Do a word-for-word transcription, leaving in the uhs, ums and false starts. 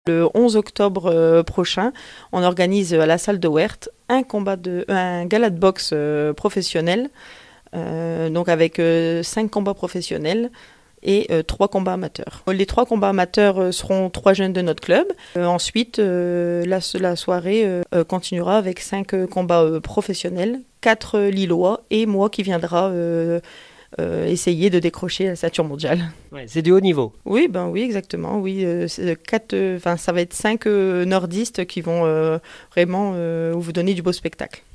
Le onze octobre euh, prochain, on organise à la salle de Weert un, combat de, un gala de boxe euh, professionnel, euh, donc avec euh, cinq combats professionnels et euh, trois combats amateurs. Les trois combats amateurs euh, seront trois jeunes de notre club. Euh, ensuite, euh, la, la soirée euh, continuera avec cinq euh, combats euh, professionnels, quatre euh, Lillois et moi qui viendra euh, euh, essayer de décrocher la ceinture mondiale. Ouais, c'est du haut niveau. Oui, ben oui, exactement. Oui, euh, c'est quatre, euh, enfin, ça va être cinq euh, nordistes qui vont euh, vraiment euh, vous donner du beau spectacle.